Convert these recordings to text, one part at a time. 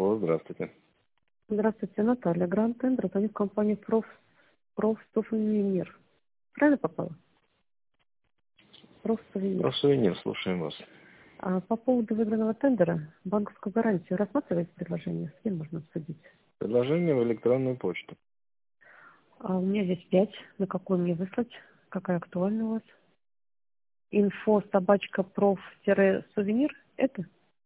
О, здравствуйте. Здравствуйте, Наталья. Гранд Тендер, звонит компания Профсувенир. Правильно попала? Профсувенир. Сувенир, слушаем вас. По поводу выигранного тендера, банковскую гарантию рассматриваете предложение? С кем можно обсудить? Предложение в электронную почту. У меня здесь 5. На какую мне выслать? Какая актуальна у вас? Инфо собачка проф-сувенир? Это?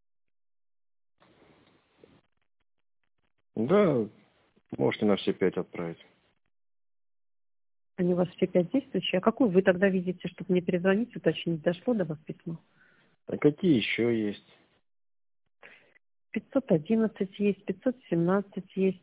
Да, можете на все 5 отправить. Они у вас все 5 действующие. А какую вы тогда видите, чтобы мне перезвонить, уточнить, дошло до вас письмо? А какие еще есть? 511 есть, 517 есть.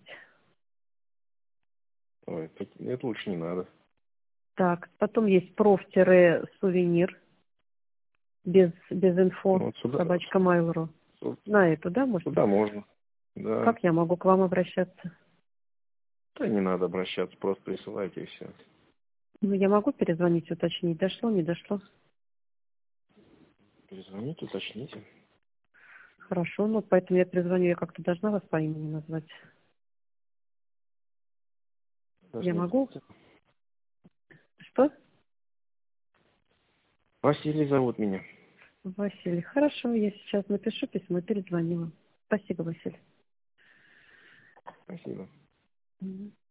Ой, это лучше не надо. Так, потом есть проф-сувенир без инфо, Вот сюда, собачка Mail.ru. сю- На эту, да, может быть? сюда можно. Да. Как я могу к вам обращаться? Да не надо обращаться, просто присылайте и все. Ну, я могу перезвонить, уточнить, дошло, не дошло? Перезвоните, уточните. Хорошо, ну, поэтому я перезвоню, я как-то должна вас по имени назвать. Даже Я не могу? знаете. Что? Василий зовут меня. Василий. Хорошо, я сейчас напишу письмо и перезвоню вам. Спасибо, Василий. Спасибо. Мгм.